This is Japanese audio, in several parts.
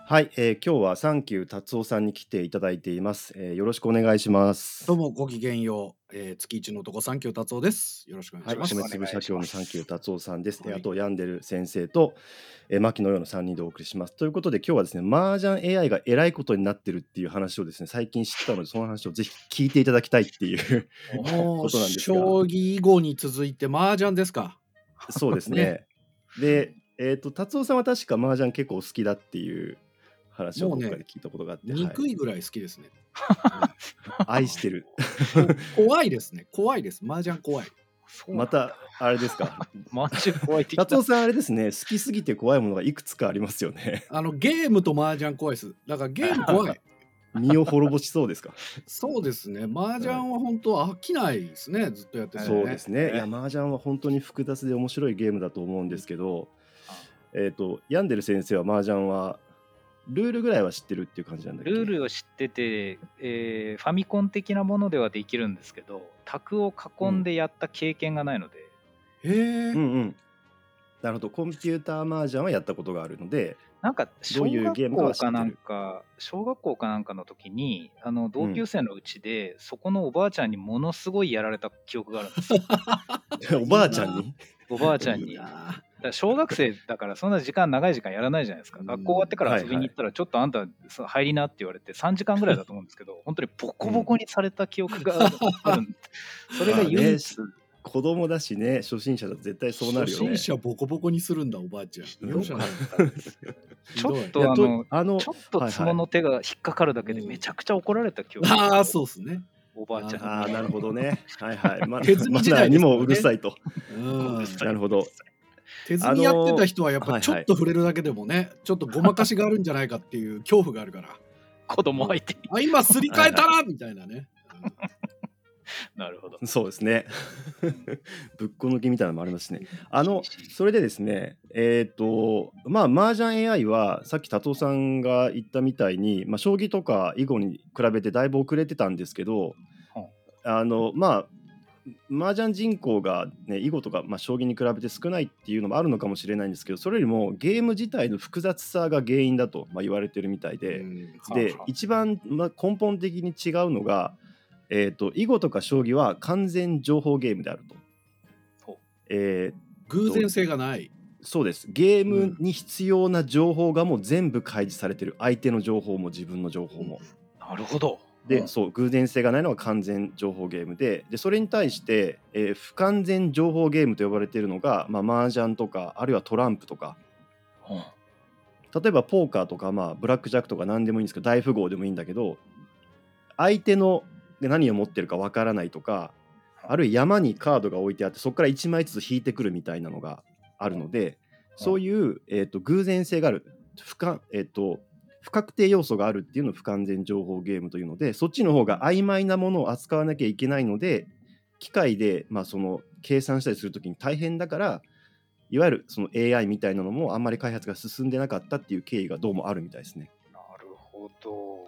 はい、今日はサンキュー達夫さんに来ていただいています。よろしくお願いしまどうす。 もごきげんよう。月一の男サンキュー達夫です。よろしくお願いはい、 します。 米粒社協のサンキュー達夫さんです。 はい。 あと、ヤンデル先生と、牧野洋の3人でお送りします。ということで、今日はですね、麻雀 AI がえらいことになってるっていう話をですね、最近知ったので、その話をぜひ聞いていただきたいっていうもうことなんですが、 将棋囲碁に続いて麻雀ですか。 そうですね。 ね。で、達夫さんは確か麻雀結構お好きだっていう話をもうね、 どっかで聞いたことがあって、はい。 憎いぐらい好きですね。 愛してる。 怖いですね。怖いです。麻雀怖い。 そうなんだ。 また、あれですか。 マジ怖い的な。 達夫さんあれですね、好きすぎて怖いものがいくつかありますよね。 ゲームと麻雀怖いです。だからゲーム怖い。 身を滅ぼしそうですか。 そうですね。麻雀はい。 は本当飽きないですね。ずっとやっててもね。 そうですね。いや、麻雀は本当に複雑で面白いゲームだと思うんですけど、ヤンデル先生は麻雀はルールぐらいは知ってるっていう感じなんだっけ？ ルールを知ってて、ファミコン的なものではできるんですけど、卓を囲んでやった経験がないので、 へえ。 うんうん。なるほど。コンピューター麻雀はやったことがあるので、 なんかどういうゲームかは知ってる。 小学校かなんかの時に、同うん。 級生のうちで、そこのおばあちゃんにものすごいやられた記憶があるんですよ。 おいいばあちゃんな。 に？ おばあちゃんいいに。だかな。 ら小学生だからそんな長い時間やらないじゃないですか。学校終わってから遊びはいはい。 に行ったらちょっとあんた入りなって言われて3時間ぐらいだと思うんですけど、本当にボコボコにされた記憶があるんで、それがまあね、 唯一、 子供だしね、初心者だと絶対そうな初るよね。 心者ボコボコにするんだ、おばあちゃん。 よかっ容赦ない。 たんですけど、ちょっひどい。 いや、 とちょっとはいはい。 ツボの手が引っかかるだけでめちゃくちゃ怒られた記憶がああ、そうですね。 おばあちゃんに。 ああ、なるほどね。はいはい。 手積みマ時代ナーにもですからね。 うるさいと。 うん。 なるほど。 手積みやってた人はやっぱちょっはいはい。 と触れるだけでもね、ちょっとごまかしがあるんじゃないかっていう恐怖があるから。 子供相手に。 あ、今すり替えたらみたいなね。 なるほど。 そうですね。ぶっこ抜きみたいなのもありますしね。 厳しい。 それでですね、まあ、麻雀 AI はさっき達夫さんが言ったみたいに、まあ、将棋とか囲碁に比べてだいぶ遅れてたんですけど、まあ、麻雀人口が、ね、囲碁とか、まあ、将棋に比べて少ないっていうのもあるのかもしれないんですけど、それよりもゲーム自体の複雑さが原因だと、まあ、言われてるみたいで、で一番、根本的に違うのが、囲碁とか将棋は完全情報ゲームであると。 偶然性がない。 そうです。ゲームに必要な情報がもう全部開示されてる。相手の情報も自分の情報も。 なるほど。 で、そう偶然性がないのが完全情報ゲームで、それに対して、不完全情報ゲームと呼ばれているのが、まあ、麻雀とかあるいはトランプとか、例えばポーカーとか、まあ、ブラックジャックとか何でもいいんですけど、大富豪でもいいんだけど、相手の何を持ってるかわからないとか、あるいは山にカードが置いてあってそこから1枚ずつ引いてくるみたいなのがあるので、そういう、偶然性がある不確定要素があるっていうのを不完全情報ゲームというので、そっちの方が曖昧なものを扱わなきゃいけないので、機械で、まあ、その計算したりするときに大変だから、いわゆるその AI みたいなのもあんまり開発が進んでなかったっていう経緯がどうもあるみたいですね。 なるほど。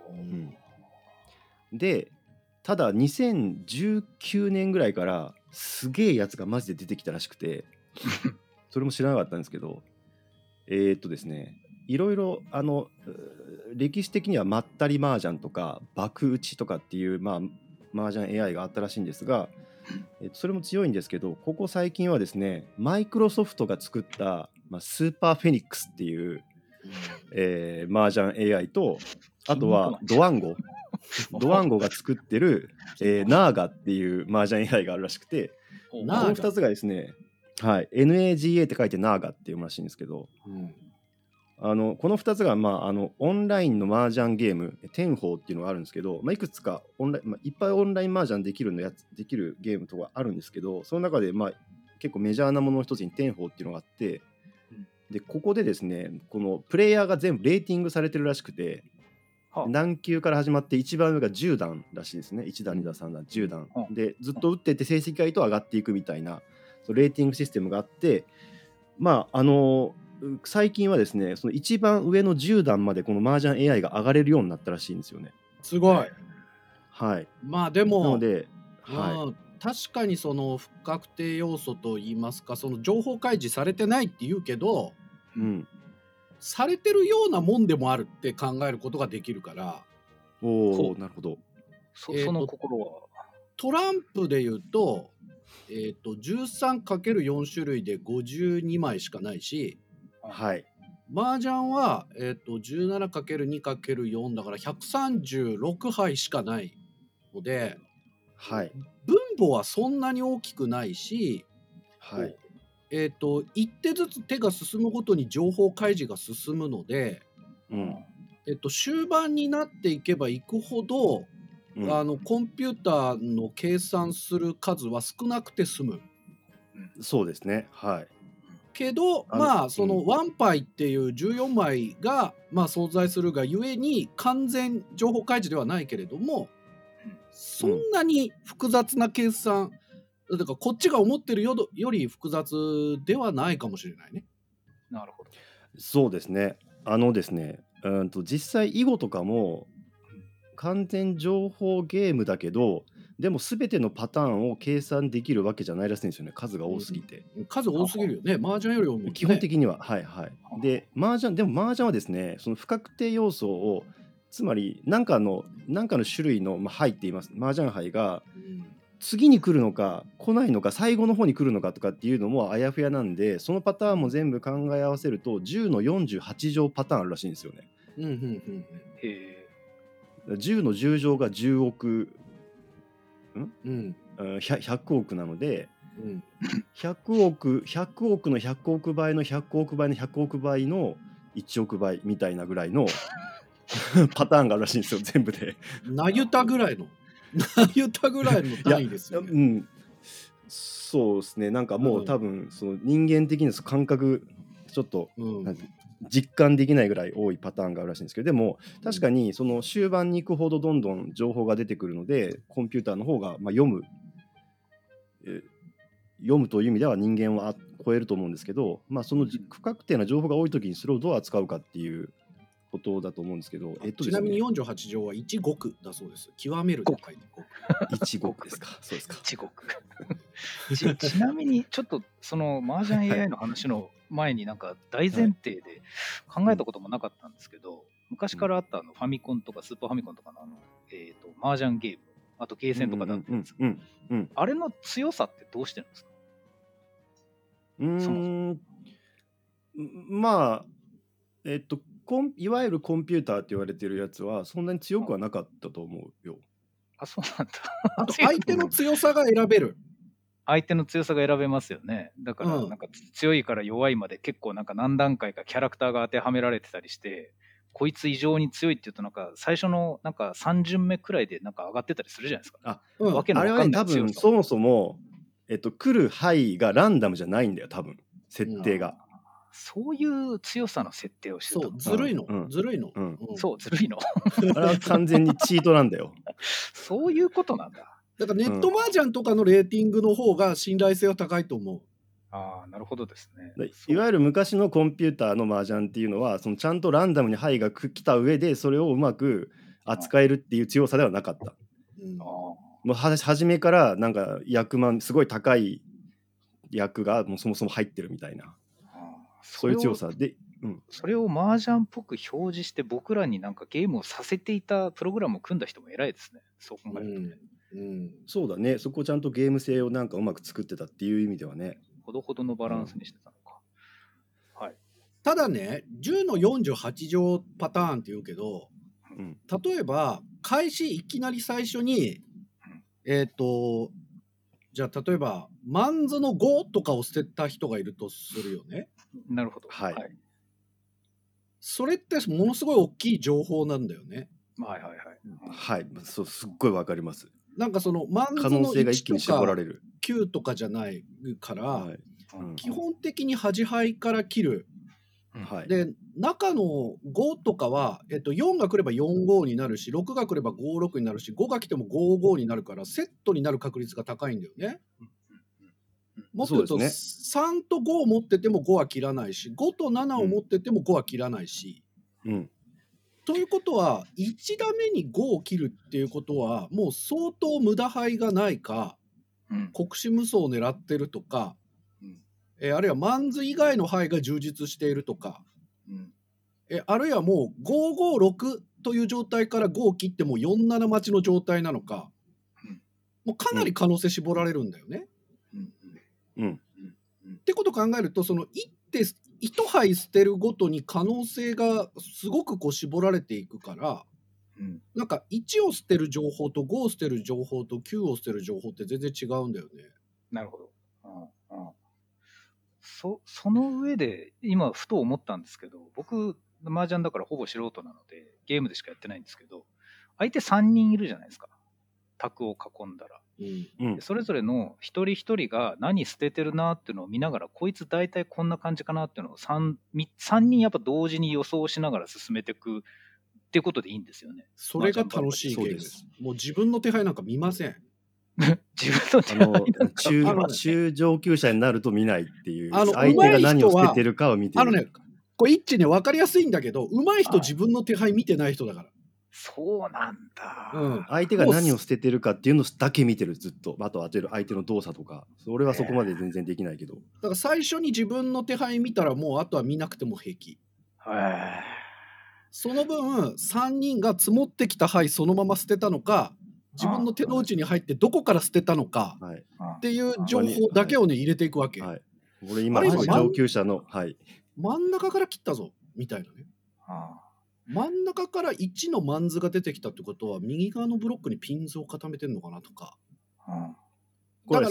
で、ただ2019年ぐらいからすげえやつがマジで出てきたらしくてそれも知らなかったんですけど、ですね、いろいろ歴史的にはまったり麻雀とか爆打ちとかっていう、まあ、麻雀 AI があったらしいんですが、それも強いんですけど、ここ最近はですね、マイクロソフトが作った、まあ、スーパーフェニックスっていう、麻雀 AI と、あとはドワンゴが作ってる、ナーガっていう麻雀 AI があるらしくて、この2つがですね、はい、NAGA って書いてナーガって読むらしいんですけど、この2つが、まあ、オンラインの麻雀ゲーム、テンホーっていうのがあるんですけど、まあ、いくつかいっぱいオンライン麻雀できるゲームとかあるんですけど、その中で、まあ、結構メジャーなものの一つにテンホーっていうのがあって、でここでですね、このプレイヤーが全部レーティングされてるらしくて、何級から始まって一番上が10段らしいですね。1段2段3段10段でずっと打ってって成績がいいと上がっていくみたいなレーティングシステムがあって、まあ最近はですね、その一番上の10段までこの麻雀 AI が上がれるようになったらしいんですよね。 すごい。 はい。 まあでもなので、はい、 確かにその不確定要素といいますか、その情報開示されてないって言うけど、 されてるようなもんでもあるって考えることができるから、 おお、なるほど。 その心は。 トランプで言うと、13×4 種類で52枚しかないし、 はい。 麻雀は、17×2×4 だから136杯しかないので、 はい。 分母はそんなに大きくないし、 はい。 一手ずつ手が進むごとに情報開示が進むので、 うん。 終盤になっていけばいくほど、 うん、 コンピューターの計算する数は少なくて済む。 そうですね。はい。 けどまあそのワンパイっていう14枚がまあ存在するがゆえに完全情報開示ではないけれども、そんなに複雑な計算、だからこっちが思ってるより複雑ではないかもしれないね。 なるほど。 そうですね。ですね、実際囲碁とかも完全情報ゲームだけど、でも全てのパターンを計算できるわけじゃないらしいんですよね。数が多すぎて。 数多すぎるよね。麻雀より多いもんね。 基本的には、はいはい。で、麻雀はですね、その不確定要素を、つまり何かの種類の、牌って言います。麻雀牌が次に来るのか来ないのか最後の方に来るのかとかっていうのもあやふやなんで、そのパターンも全部考え合わせると10の48乗パターンあるらしいんですよね。 へえ。 10の10乗が10億100億なので、100億の100億倍の100億倍の100億倍の1億倍みたいなぐらいのパターンがあるらしいんですよ、全部で。 なゆたぐらいの単位ですよね。 そうですね。なんかもう多分その人間的な感覚ちょっと、実感できないぐらい多いパターンがあるらしいんですけど、でも確かにその終盤に行くほどどんどん情報が出てくるので、コンピューターの方が読むという意味では人間は超えると思うんですけど、その不確定な情報が多い時にそれをどう扱うかっていうことだと思うんですけど、 ちなみに48条は1極だそうです。極めるって書いて 1極ですか。そうですか。 1極ちなみにちょっとその麻雀 AI の話の前になんか大前提で考えたこともなかったんですけど、昔からあったファミコンとかスーパーファミコンとかの麻雀ゲーム、あとゲーセンとかだったんですけど、あれの強さってどうしてるんですか？ いわゆるコンピューターって言われてるやつはそんなに強くはなかったと思うよ。 あ、そうなんだ。 あと相手の強さが選べる。 相手の強さが選べますよね。だからなんか強いから弱いまで結構なんか何段階かキャラクターが当てはめられてたりして、こいつ異常に強いって言うとなんか最初のなんか3巡目くらいでなんか上がってたりするじゃないですか。 あれはね、多分そもそも来る範囲がランダムじゃないんだよ、多分設定が。 そういう強さの設定をしてた。 そう、ずるいの。 そう、ずるいの。 あれは完全にチートなんだよ。 そういうことなんだ。 だからネット麻雀とかのレーティングの方が信頼性は高いと思う。 ああ、なるほどですね。 いわゆる昔のコンピューターの麻雀っていうのは、そのちゃんとランダムに牌が来た上でそれをうまく扱えるっていう強さではなかった。もう初めからなんかすごい高い役がもうそもそも入ってるみたいな、そういう強さで、 それを麻雀っぽく表示して僕らになんかゲームをさせていたプログラムを組んだ人も偉いですね。そう考えるとね。 そうだね。そこをちゃんとゲーム性をなんかうまく作ってたっていう意味ではね。 ほどほどのバランスにしてたのか。はい。 ただね、10の48乗パターンって言うけど、例えば開始いきなり最初に、じゃあ例えばマンズの5とかを捨てた人がいるとするよね。 なるほど。 はい。 それってものすごい大きい情報なんだよね。 はいはいはい。 はい、そう、すっごいわかります。 なんかそのマンズの1とか9とかじゃないから、基本的に端牌から切る。で中の5とかは、4が来れば45になるし、6が来れば56になるし、5が来ても55になるからセットになる確率が高いんだよね。もっと言うと、3と5を持ってても5は切らないし、5と7を持ってても5は切らないし。ということは1打目に5を切るっていうことはもう相当無駄牌がないか、国士無双を狙ってるとか、あるいはマンズ以外の牌が充実しているとか、 あるいはもう556という状態から5を切っても47待ちの状態なのか、もうかなり可能性絞られるんだよね。ってことを考えると、その一杯捨てるごとに可能性がすごくこう絞られていくから、なんか1を捨てる情報と5を捨てる情報と9を捨てる情報って全然違うんだよね。 なるほど。その上で今ふと思ったんですけど、僕麻雀だからほぼ素人なのでゲームでしかやってないんですけど、相手3人いるじゃないですか、卓を囲んだら、それぞれの一人一人が何捨ててるなっていうのを見ながら、こいつ大体こんな感じかなっていうのを 3人やっぱ同時に予想しながら進めていくっていうことでいいんですよね。 それが楽しいゲームです。もう自分の手配なんか見ません。 自分の手配なんか中上級者になると見ないっていう、相手が何を捨ててるかを見てる。 これ一致ね、分かりやすいんだけど、上手い人自分の手配見てない人だから。 そうなんだ、 相手が何を捨ててるかっていうのだけ見てる、ずっと。あと相手の動作とか、それはそこまで全然できないけど、だから最初に自分の手配見たらもうあとは見なくても平気。その分3人が積もってきた牌そのまま捨てたのか、自分の手の内に入ってどこから捨てたのかっていう情報だけをね入れていくわけ。 俺今上級者の、 真ん中から切ったぞみたいなね。真ん中から1のマンズが出てきたってことは右側のブロックにピンズを固めてんのかなとか。だから、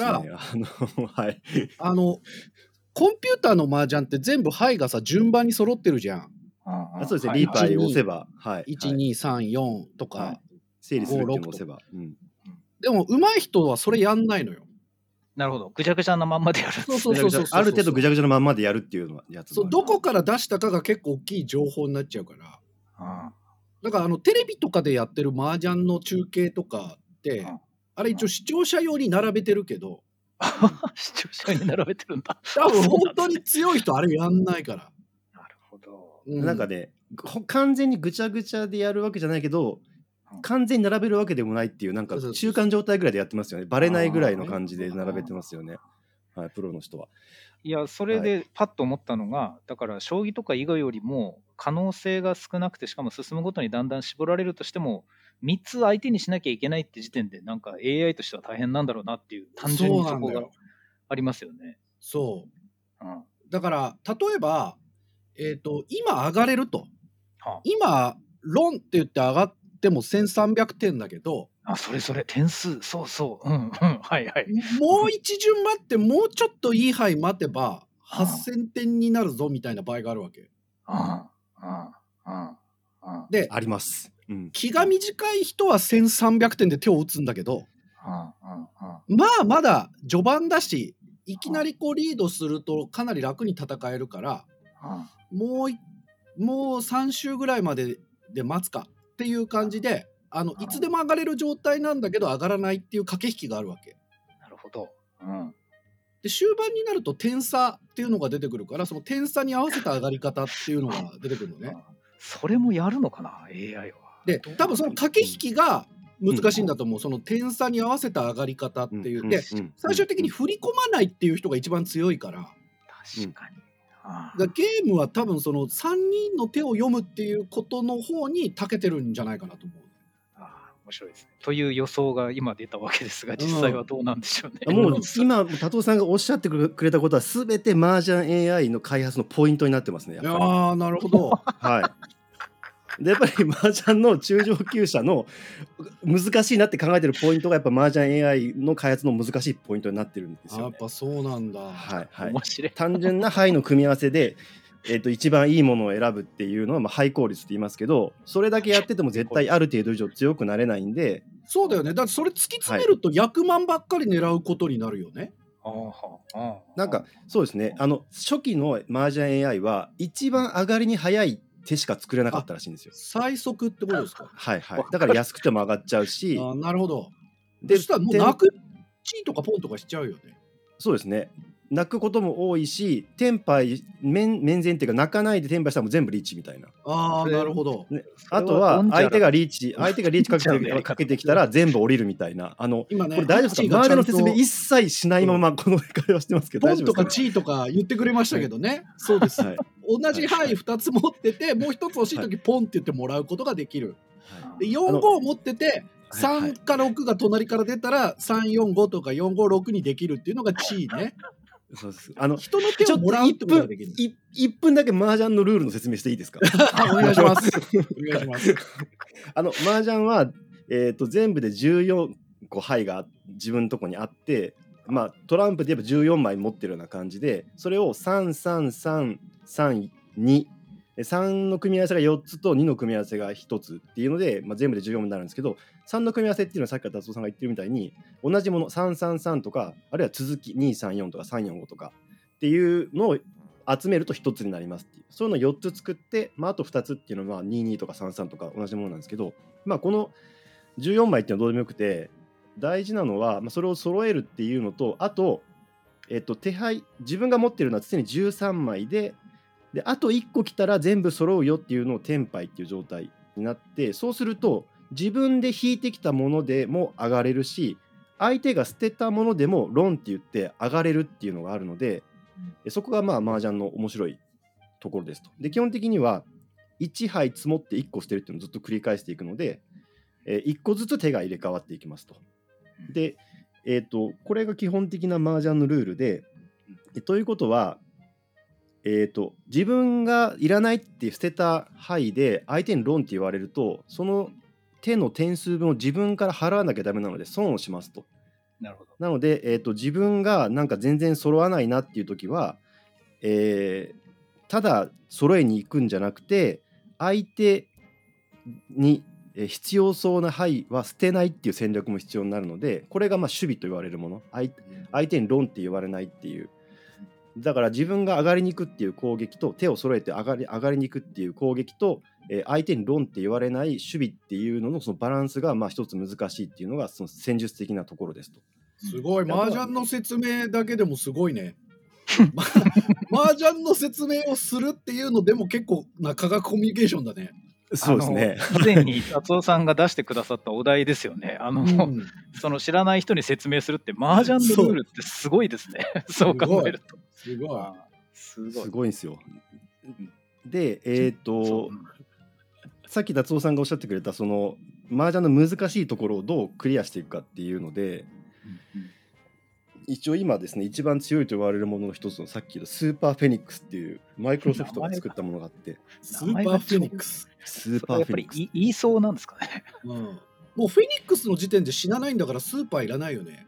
コンピューターの麻雀って全部牌がさ順番に揃ってるじゃん。 そうですね、リーパーを押せば、 1、2、3、4とか、 整理するっていうのを押せば。 でも上手い人はそれやんないのよ。 なるほど、ぐちゃぐちゃなまんまでやる。 ある程度ぐちゃぐちゃなまんまでやるっていうのはやつ。 どこから出したかが結構大きい情報になっちゃうから。だからテレビとかでやってる麻雀の中継とかってあれ一応視聴者用に並べてるけど視聴者に並べてるんだ。 多分本当に強い人あれやんないから。 なるほど。 なんかね、完全にぐちゃぐちゃでやるわけじゃないけど、完全に並べるわけでもないっていう、なんか中間状態ぐらいでやってますよね。バレないぐらいの感じで並べてますよね。プロの人は。 いや、それでパッと思ったのが、だから将棋とか囲碁よりも可能性が少なくて、しかも進むごとにだんだん絞られるとしても、3つ相手にしなきゃいけないって時点で、なんか AI としては大変なんだろうなっていう、単純にそこがありますよね。 そう。だから例えば、今上がれると。今ロンって言って上がっても1300点だけど、 それ点数、そうそう、はいはい。 もう一巡待って、もうちょっといい牌待てば8000点になるぞみたいな場合があるわけ。で、 あります。 気が短い人は1300点で手を打つんだけど、まあまだ序盤だし、いきなりこうリードするとかなり楽に戦えるから、もう3周ぐらいまでで待つかっていう感じで、いつでも上がれる状態なんだけど上がらないっていう駆け引きがあるわけ。 なるほど。 で終盤になると点差っていうのが出てくるから、その点差に合わせた上がり方っていうのが出てくるのね。 それもやるのかな AI は。 で多分その駆け引きが難しいんだと思う。その点差に合わせた上がり方っていう。で最終的に振り込まないっていう人が一番強いから。 確かに。 ゲームは多分その3人の手を読むっていうことの方に長けてるんじゃないかなと思う。 面白いですね。という予想が今出たわけですが、実際はどうなんでしょうね。 もう今多藤さんがおっしゃってくれたことは全て麻雀 AI の開発のポイントになってますね。やっぱり。 ああ、なるほど。 でやっぱり麻雀の中上級者の難しいなって考えてるポイントがやっぱ麻雀 AI の開発の難しいポイントになってるんですよね。 やっぱそうなんだ。 面白い。 単純な牌の組み合わせで一番いいものを選ぶっていうのはハイ効率って言いますけど、それだけやってても絶対ある程度以上強くなれないんで。 そうだよね。だってそれ突き詰めると役満ばっかり狙うことになるよね。 なんかそうですね、初期の麻雀 AI は一番上がりに早い手しか作れなかったらしいんですよ。 最速ってことですか。 だから安くても上がっちゃうし。 なるほど。でそしたらもうなくチーとかポンとかしちゃうよね。 そうですね。 泣くことも多いし、テンパイ面前っていうか泣かないでテンパイしたらもう全部リーチみたいな。 なるほど、 ね、あとは相手がリーチかけてきたら全部降りるみたいな。 今ね、 これ大丈夫ですか？マージャンの説明一切しないままこの会話してますけど、 ポンとかチーとか言ってくれましたけどね。そうです、はい、同じ牌2つ持ってて、もう1つ欲しい時ポンって言ってもらうことができる。で4-5持ってて3か6が隣から出たら3-4-5とか4-5-6にできるっていうのがチーね。 そうです。 人の手をもらうってことができる。 1分だけ麻雀のルールの説明していいですか？ お願いします。お願いします。 麻雀は、全部で14個牌が自分のとこにあって、トランプで言えば14枚持ってるような感じで、それを3-3-3-3-2 3の組み合わせが4つと2の組み合わせが1つっていうので、全部で14になるんですけど、3の組み合わせっていうのはさっきから達夫さんが言ってるみたいに同じもの333とか、あるいは続き234とか345とかっていうのを集めると1つになりますっていう、そういうのを4つ作って、あと2つっていうのは22とか33とか同じものなんですけど、この14枚っていうのはどうでもよくて、大事なのは、それを揃えるっていうのと、あと、手配自分が持ってるのは常に13枚であと1個来たら全部揃うよっていうのをテンパイっていう状態になって、そうすると自分で引いてきたものでも上がれるし、相手が捨てたものでもロンって言って上がれるっていうのがあるので、そこが麻雀の面白いところですと。で、基本的には1牌積もって1個捨てるっていうのをずっと繰り返していくので、1個ずつ手が入れ替わっていきますと。で、これが基本的な麻雀のルールで、ということは自分がいらないって捨てた牌で相手にロンって言われると、その手の点数分を自分から払わなきゃダメなので損をしますと。 なるほど。 なので、自分がなんか全然揃わないなっていう時は、ただ揃えに行くんじゃなくて、相手に必要そうな牌は捨てないっていう戦略も必要になるので、これが守備と言われるもの、相手にロンって言われないっていう。だから自分が上がりに行くっていう攻撃と、手を揃えて上がりに行くっていう攻撃と、相手にロンって言われない守備っていうののそのバランスが一つ難しいっていうのがその戦術的なところですと。 すごい、麻雀の説明だけでもすごいね。麻雀の説明をするっていうのでも結構な科学コミュニケーションだね。 そうですね。 以前に達夫さんが出してくださったお題ですよね。その知らない人に説明するって麻雀のルールってすごいですね。そう考えると。 すごい。 すごいんですよ。で、さっき達夫さんがおっしゃってくれたその麻雀の難しいところをどうクリアしていくかっていうので、一応今ですね、一番強いと言われるものの一つのさっきのスーパーフェニックスっていうマイクロソフトが作ったものがあって、 スーパーフェニックス。 スーパーフェニックス。 言いそうなんですかね。 もうフェニックスの時点で死なないんだからスーパーいらないよね。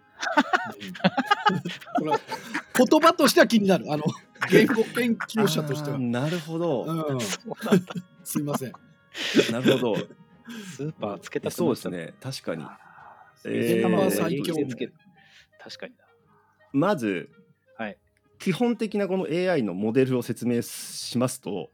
これ言葉としては気になる。言語研究者としては。 なるほど。 すいません。 なるほど。 スーパーつけたくなっちゃう。 そうですね。確かに。 最強。 確かにだ。 まず、基本的なこの AI のモデルを説明しますと、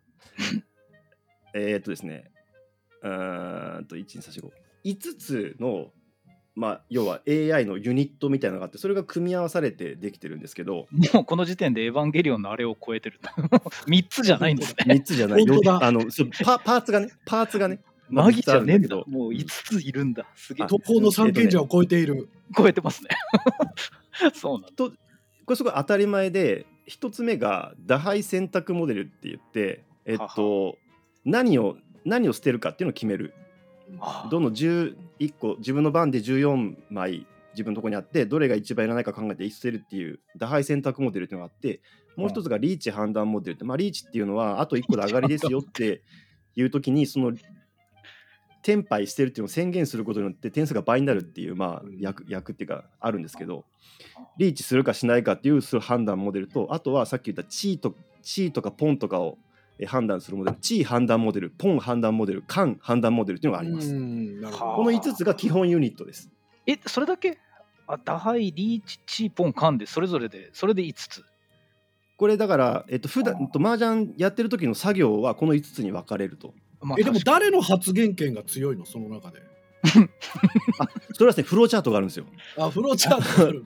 ですね、1,2,3,4,5 5つの要は AI のユニットみたいなのがあって、それが組み合わされてできてるんですけど、 もうこの時点でエヴァンゲリオンのあれを超えてる。3つじゃないんですね。 3つじゃない。パーツがね。 マギじゃねえんだ。もう5ついるんだ。すげえ。 東方の三賢者を超えている。 超えてますね。そうなんだ。 これすごい当たり前で、1つ目が打牌選択モデルって言って、何を捨てるかっていうのを決める。どの11個自分の番で14枚自分のところにあって、どれが一番いらないか考えて捨てるっていう打牌選択モデルっていうのがあって、もう一つがリーチ判断モデルって、リーチっていうのはあと1個で上がりですよっていう時に、そのテンパイしてるっていうのを宣言することによって点数が倍になるっていう役っていうかあるんですけど、リーチするかしないかっていうその判断モデルと、あとはさっき言ったチーとかポンとかを判断するモデル、チー判断モデル、ポン判断モデル、カン判断モデルっていうのがあります。この5つが基本ユニットです。 それだけ？打牌、リーチ、チー、ポン、カンでそれぞれで、それで5つ。 これだから普段麻雀やってる時の作業はこの5つに分かれると。 でも誰の発言権が強いの、その中で。 それはですね、フローチャートがあるんですよ。 フローチャートがある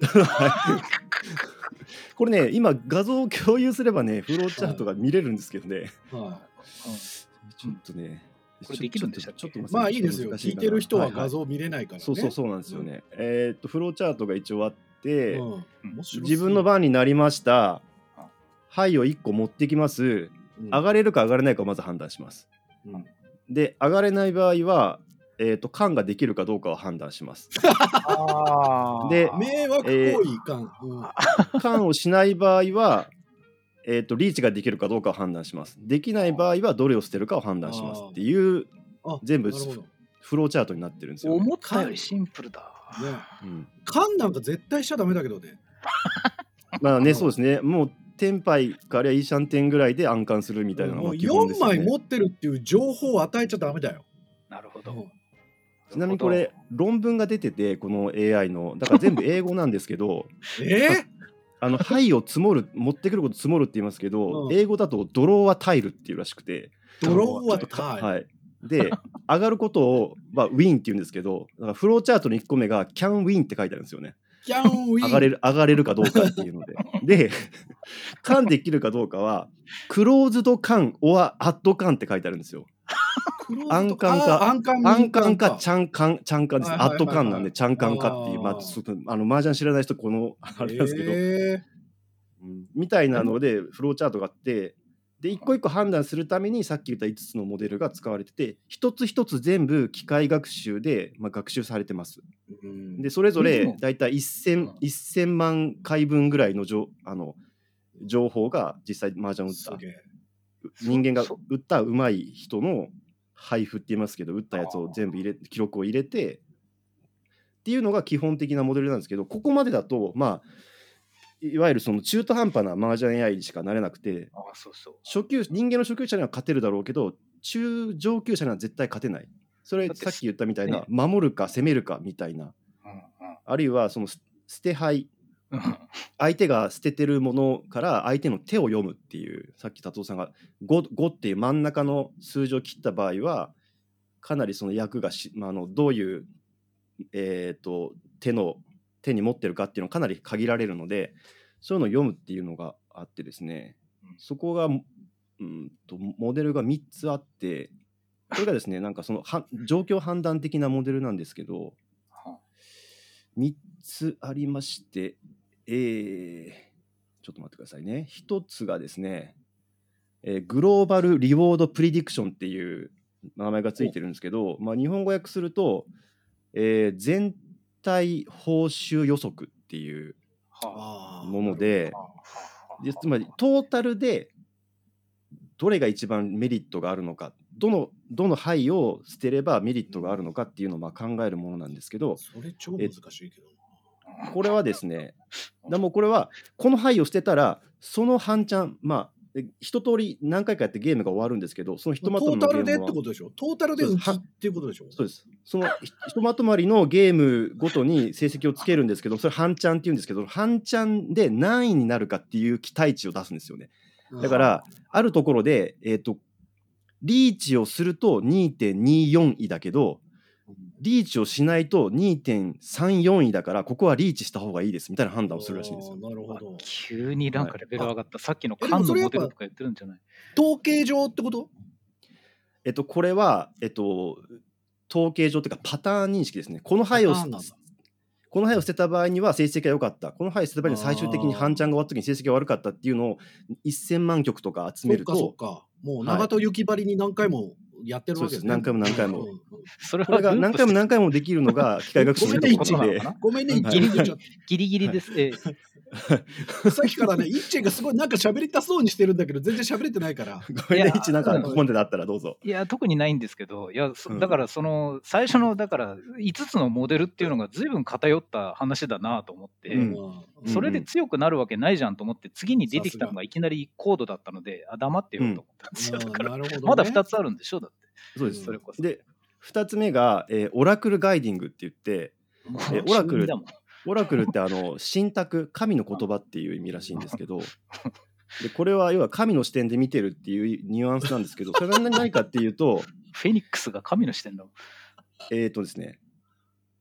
これね、今画像を共有すればね、フローチャートが見れるんですけどね。ちょっとね、 これできるんでしたっけ？ ちょっとまあいいですよ。聞いてる人は画像見れないからね。 そうなんですよね。フローチャートが一応あって、自分の番になりました。牌を1個持ってきます。上がれるか上がれないかをまず判断します。で、上がれない場合は、缶ができるかどうかを判断します。 で、迷惑行為缶をしない場合は、リーチができるかどうかを判断します。できない場合はどれを捨てるかを判断しますっていう、全部フローチャートになってるんですよ、ね。 思ったよりシンプルだ。 缶なんか絶対しちゃダメだけどね。 まあね、そうですね。もうテンパイかあるいはイーシャンテンぐらいで暗冠するみたいなのが基本ですよね。 4枚持ってるっていう情報を与えちゃダメだよ。 なるほど。 ちなみにこれ論文が出てて、この AI のだから全部英語なんですけど牌を積もる、持ってくること積もるって言いますけど、英語だとドローはタイルっていうらしくて、 ドローはタイル、 はい、で上がることを、ウィンって言うんですけど、だからフローチャートの1個目がキャンウィンって書いてあるんですよね。 キャンウィン上がれるかどうかっていうので缶できるかどうかはクローズド缶オアアット缶って書いてあるんですよ。暗缶かチャンカンです。アット缶なんでチャンカンかっていう、麻雀知らない人このあれなんですけど、みたいなのでフローチャートがあって、で一個一個判断するためにさっき言った5つのモデルが使われてて、一つ一つ全部機械学習で、学習されてます。でそれぞれだいたい1000万回分ぐらいの情報が実際麻雀を打った人間が打った上手い人の配布って言いますけど、打ったやつを全部記録を入れてっていうのが基本的なモデルなんですけど、ここまでだといわゆるその中途半端な麻雀 AI にしかなれなくて、人間の初級者には勝てるだろうけど中上級者には絶対勝てない。それさっき言ったみたいな、守るか攻めるかみたいな、あるいはその捨て牌、相手が捨ててるものから相手の手を読むっていう、さっき達夫さんが 5っていう真ん中の数字を切った場合はかなりその役がどういう、手に持ってるかっていうのがかなり限られるので、そういうのを読むっていうのがあってですね、そこがモデルが3つあって、これがですねなんかその状況判断的なモデルなんですけど、3つありまして、ちょっと待ってくださいね。1つがですね、グローバルリウォードプリディクションっていう名前がついてるんですけど、日本語訳すると、全体報酬予測っていうもので、つまりトータルでどれが一番メリットがあるのか、どの牌を捨てればメリットがあるのかっていうのを考えるものなんですけど、 それ超難しいけどこれはですね、これはこの牌を捨てたらその半チャン、一通り何回かやってゲームが終わるんですけど、そのひとまとまりのゲームはトータルでってことでしょ。トータルで打ちっていうことでしょ。 そうです。そのひとまとまりのゲームごとに成績をつけるんですけど、それ半チャンっていうんですけど、半チャンで何位になるかっていう期待値を出すんですよね。だからあるところで、リーチをすると 2.24 位だけど、リーチをしないと 2.34 位だから、ここはリーチした方がいいですみたいな判断をするらしいんですよ。 なるほど。 急になんかレベル上がった。さっきの缶のモデルとか言ってるんじゃない？ 統計上ってこと？ これは、統計上っていうかパターン認識ですね。この牌を捨てた場合には成績が良かった、この牌を捨てた場合には最終的に半チャンが終わった時に成績が悪かったっていうのを1000万曲とか集めると、 そうかもう長門雪張りに何回もやってるわけですね。 何回もそれが何回もできるのが機械学習のことで、 ごめんね、 ギリギリです。 さっきからね、イッチェがすごいなんか喋りたそうにしてるんだけど全然喋れてないから。 ごめんね、イッチなんかここまでだったらどうぞ。 いや特にないんですけど、だからその最初のだから5つのモデルっていうのが随分偏った話だなと思って、それで強くなるわけないじゃんと思って、次に出てきたのがいきなりコードだったので、黙ってようと思ったんですよ。だからまだ2つあるんでしょ。だってそうです。それこそで2つ目が、オラクルガイディングって言って、オラクルって神託、神の言葉っていう意味らしいんですけど、でこれは要は神の視点で見てるっていうニュアンスなんですけど、それは何かっていうとフェニックスが神の視点だもん。 ですね、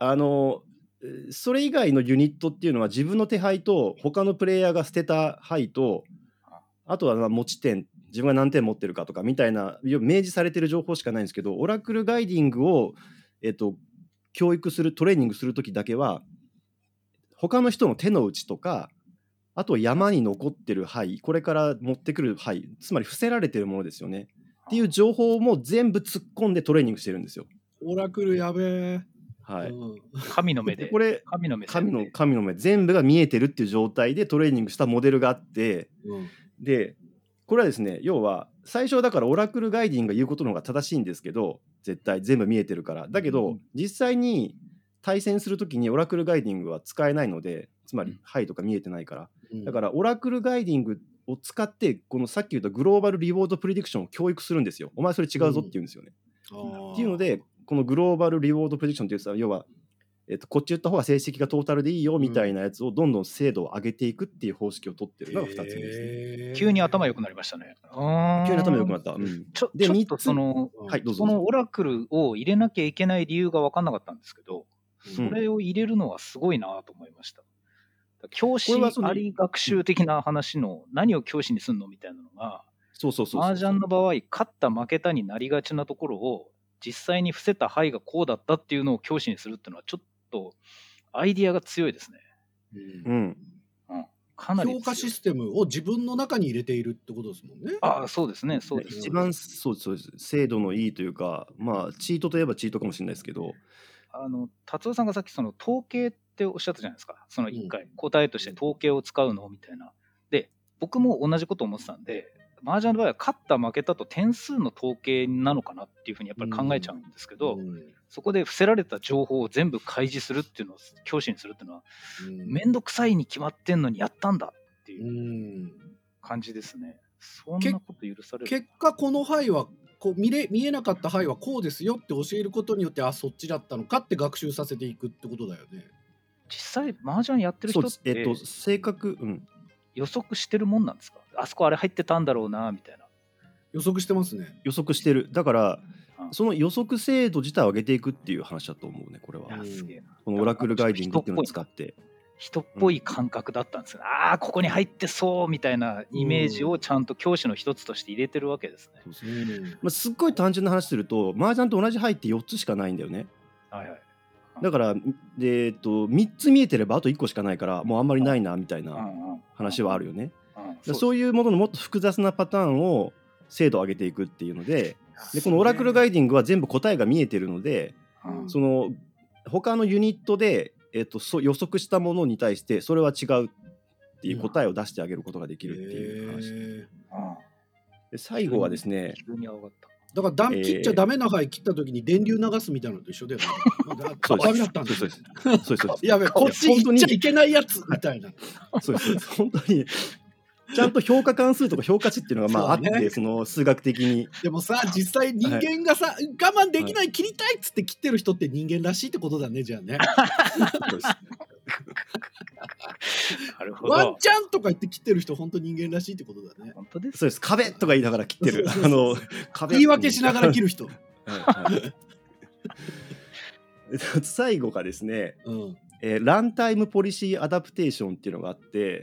それ以外のユニットっていうのは自分の手牌と他のプレイヤーが捨てた牌と、あとは持ち点、自分が何点持ってるかとかみたいな明示されてる情報しかないんですけど、オラクルガイディングを、教育するトレーニングするときだけは他の人の手の内とか、あと山に残ってる牌、これから持ってくる牌、つまり伏せられてるものですよねっていう情報も全部突っ込んでトレーニングしてるんですよ。 オラクルやべえ。 はい、 神の目で、 これ神の目全部が見えてるっていう状態でトレーニングしたモデルがあって、でこれはですね、要は最初だからオラクルガイディングが言うことの方が正しいんですけど、絶対全部見えてるから。だけど、実際に対戦するときにオラクルガイディングは使えないので、つまり牌とか見えてないから、だからオラクルガイディングを使ってこのさっき言ったグローバルリウォードプレディクションを教育するんですよ。お前それ違うぞって言うんですよね。っていうので、このグローバルリウォードプレディクションっていうのは要は、こっち言った方が成績がトータルでいいよみたいなやつをどんどん精度を上げていくっていう方式を取ってるのが2つ目ですね。 急に頭良くなりましたね。 急に頭良くなった。 で3つそのオラクルを入れなきゃいけない理由が分かんなかったんですけど、それを入れるのはすごいなと思いました。教師あり学習的な話の何を教師にすんのみたいなのが、麻雀の場合勝った負けたになりがちなところを実際に伏せた牌がこうだったっていうのを教師にするっていうのはちょっとアイディアが強いですね。かなり評価システムを自分の中に入れているってことですもんね。 そうですね。そうです。 一番そうです。精度のいいというか、まあチートといえばチートかもしれないですけど、 達夫さんがさっきその統計っておっしゃったじゃないですか。その1回答えとして統計を使うのみたいな。で、僕も同じこと思ってたんで、麻雀の場合は勝った負けたと点数の統計なのかなっていうふうにやっぱり考えちゃうんですけど、そこで伏せられた情報を全部開示するっていうのを教師にするっていうのは、めんどくさいに決まってんのにやったんだっていう感じですね。そんなこと許される。 結果この牌はこう見えなかった牌はこうですよって教えることによって、そっちだったのかって学習させていくってことだよね。 実際麻雀やってる人って正確、 予測してるもんなんですか？あそこあれ入ってたんだろうなみたいな。 予測してますね。 予測してる。だからその予測精度自体を上げていくっていう話だと思うね、これは。 すげえな。 このオラクルガイディングっていうのを使って人っぽい感覚だったんですよ。ここに入ってそうみたいなイメージをちゃんと教師の一つとして入れてるわけですね。 すっごい単純な話すると、麻雀と同じ牌って4つしかないんだよね。だから3つ見えてればあと1個しかないから、もうあんまりないなみたいな話はあるよね。そういうもののもっと複雑なパターンを精度を上げていくっていうので、このオラクルガイディングは全部答えが見えてるので、その他のユニットで、予測したものに対してそれは違うっていう答えを出してあげることができるっていう話。で最後はですね、 だから切っちゃダメな牌切った時に電流流すみたいなのと一緒だよね。ダメだったんです。 そうです。 やべ、こっち行っちゃいけないやつみたいな。 そうです。本当にちゃんと評価関数とか評価値っていうのがあって、その数学的に。 でもさ、実際人間がさ、我慢できない、切りたいっつって切ってる人って人間らしいってことだね、じゃあね。 なるほど。 ワンチャンとか言って切ってる人、本当人間らしいってことだね。 本当です。 そうです。壁とか言いながら切ってる。 壁言い訳しながら切る人。 最後がですね、ランタイムポリシーアダプテーションっていうのがあって、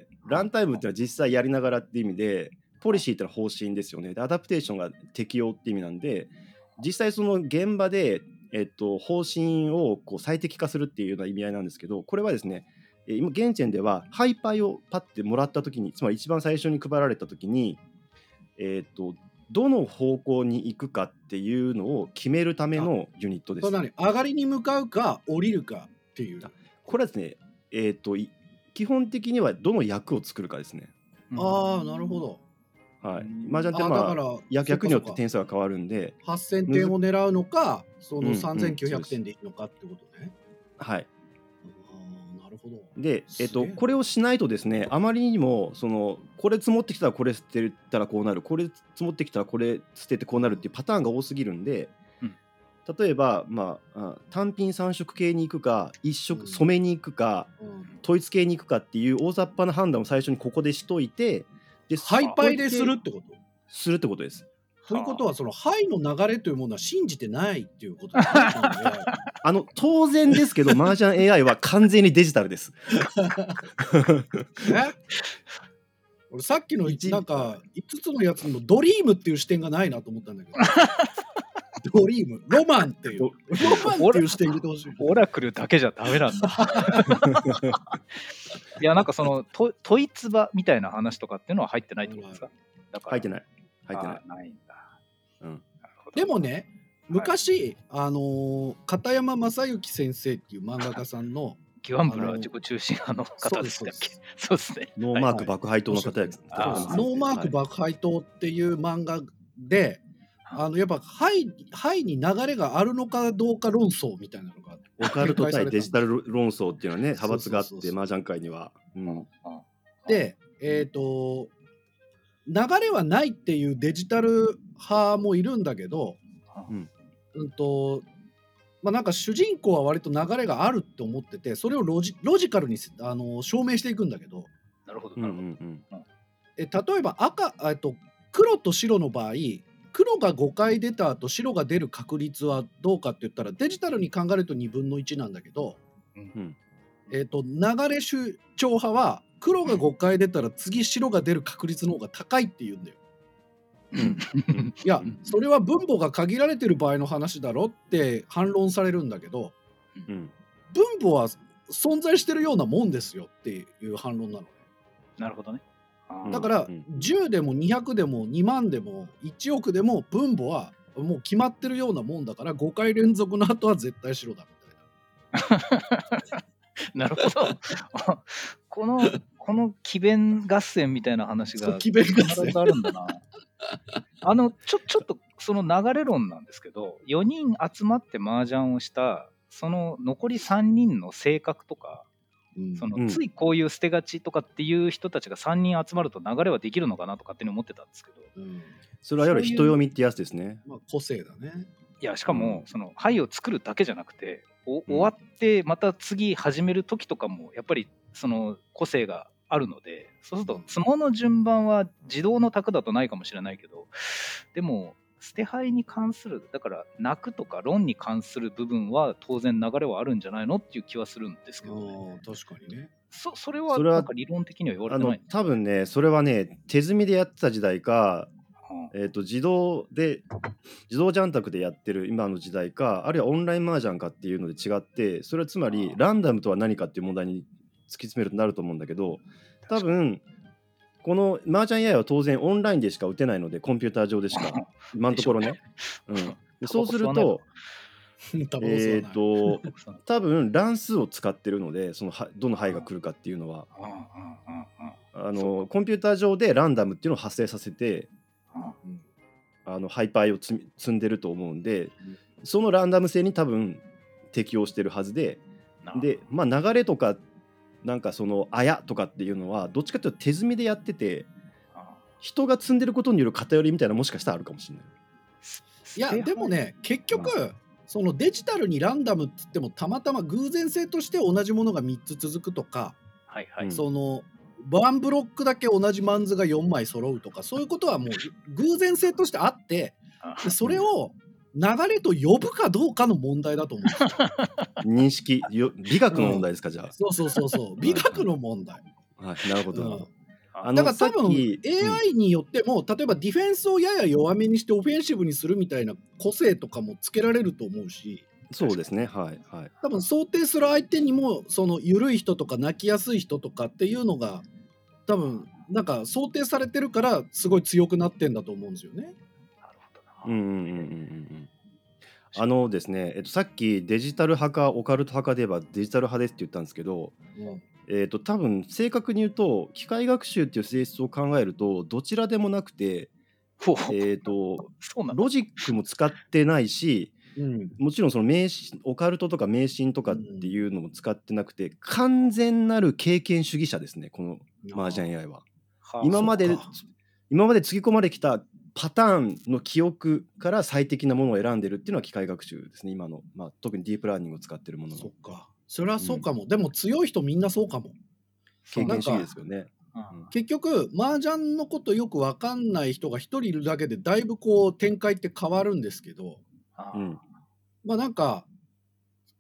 ランタイムっていうのは実際やりながらっていう意味で、ポリシーっていうのは方針ですよね。でアダプテーションが適用っていう意味なんで、実際その現場で、方針をこう最適化するっていうような意味合いなんですけど、これはですね、今現時点ではハイパイをパッてもらった時に、つまり一番最初に配られた時に、どの方向に行くかっていうのを決めるためのユニットです。 上がりに向かうか降りるかっていう。 これはですね、基本的にはどの役を作るかですね。 なるほど。 はい。麻雀って役によって点数が変わるんで、 8000点を狙うのか、その3900点でいいのかってことね。 はい。 なるほど。 で、これをしないとですね、あまりにもこれ積もってきたらこれ捨てたらこうなる、これ積もってきたらこれ捨ててこうなるっていうパターンが多すぎるんで、例えば、単品3色系に行くか、一色染めに行くか、統一系に行くかっていう大雑把な判断を最初にここでしといて、でハイパイでするってこと？ するってことです。 ということは、そのハイの流れというものは信じてないっていうことですね。 当然ですけど麻雀 AI は完全にデジタルです。 俺さっきのなんか5つのやつにもドリームっていう視点がないなと思ったんだけど。ドリーム、ロマンっていう、ロマンっていう視点入れてほしい。 オラクルだけじゃダメなんだ。いや、なんかそのトイツバみたいな話とかっていうのは入ってないってことですか？だから入ってない。 ないんだ。 でもね、昔、片山正幸先生っていう漫画家さんのギワンブルは自己中心派の方でしたっけ？そうですね。 ノーマーク爆敗党の方です。 ノーマーク爆敗党っていう漫画で、やっぱハイに流れがあるのかどうか論争みたいなのがオカルト対デジタル論争っていうのはね、派閥があって麻雀界には。 で、流れはないっていうデジタル派もいるんだけど、なんか主人公は割と流れがあるって思ってて、それをロジカルに証明していくんだけど。 なるほどなるほど。 例えば黒と白の場合、黒が5回出た後白が出る確率はどうかって言ったらデジタルに考えると2分の1なんだけど、流れ主張派は黒が5回出たら次白が出る確率の方が高いって言うんだよ。いや、それは分母が限られてる場合の話だろって反論されるんだけど、分母は存在してるようなもんですよっていう反論なのね。 なるほどね。 だから10でも200でも2万でも1億でも分母はもう決まってるようなもんだから5回連続の後は絶対白だみたいな。なるほど。この奇弁合戦みたいな話が奇弁合戦あるんだな。ちょっとその流れ論なんですけど、4人集まって麻雀をしたその残り3人の性格とか、ついこういう捨てがちとかっていう人たちが3人集まると流れはできるのかなとかって思ってたんですけど、 それはいわゆる人読みってやつですね。 個性だね。 いやしかもその牌を作るだけじゃなくて、終わってまた次始める時とかもやっぱりその個性があるので、そうすると相撲の順番は自動の卓だとないかもしれないけど、でも捨て牌に関する、だから泣くとか論に関する部分は当然流れはあるんじゃないのっていう気はするんですけどね。 確かにね。 それはなんか理論的には言われてない。 多分ね、それはね、手積みでやってた時代か、自動ジャン卓でやってる今の時代か、あるいはオンライン麻雀かっていうので違って、それはつまりランダムとは何かっていう問題に突き詰めるとなると思うんだけど、多分この麻雀 AI は当然オンラインでしか打てないので、コンピューター上でしか今のところね。そうすると多分乱数を使ってるので、そのどの牌が来るかっていうのはコンピューター上でランダムっていうのを発生させてハイパイを積んでると思うんで、そのランダム性に多分適応してるはずで、流れとかなんかそのあやとかっていうのはどっちかというと手積みでやってて、人が積んでることによる偏りみたいなもしかしたらあるかもしれない。 いやでもね、結局そのデジタルにランダムって言ってもたまたま偶然性として同じものが3つ続くとか、そのワンブロックだけ同じマンズが4枚揃うとか、そういうことはもう偶然性としてあって、でそれを流れと呼ぶかどうかの問題だと思うんですよ。 認識、美学の問題ですか、じゃあ。 そう美学の問題。 なるほど。 だから多分 AI によっても、例えばディフェンスをやや弱めにしてオフェンシブにするみたいな個性とかもつけられると思うし。 そうですね、 多分想定する相手にもその緩い人とか泣きやすい人とかっていうのが多分なんか想定されてるからすごい強くなってんだと思うんですよね。 ですね、さっきデジタル派かオカルト派かで言えばデジタル派ですって言ったんですけど、多分正確に言うと機械学習っていう性質を考えるとどちらでもなくて、ロジックも使ってないし、もちろんそのオカルトとか迷信とかっていうのも使ってなくて、完全なる経験主義者ですね、この麻雀 AI は。今までつぎ込まれてきたパターンの記憶から最適なものを選んでるっていうのは機械学習ですね、今の、特にディープラーニングを使ってるものの。 そっか、それはそうかも。でも強い人みんなそうかも。 経験主義ですよね。 結局麻雀のことよく分かんない人が一人いるだけでだいぶこう展開って変わるんですけど、なんか